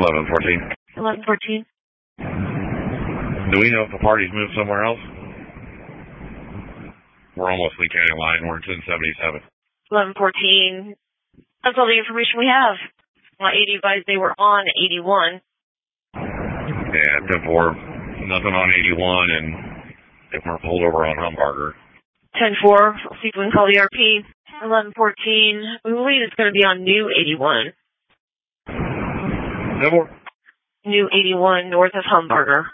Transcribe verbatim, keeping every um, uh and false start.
eleven fourteen. eleven fourteen. Do we know if the party's moved somewhere else? We're almost Lee County line. We're in ten seventy-seven. eleven fourteen. That's all the information we have. My eighty advised they were on eighty-one. Yeah, ten four. Nothing on eighty-one, and they weren't pulled over on Humbarger. ten four. I'll see if we can call the R P. eleven fourteen. We believe it's going to be on New eighty-one. ten four. New eighty-one north of Humbarger.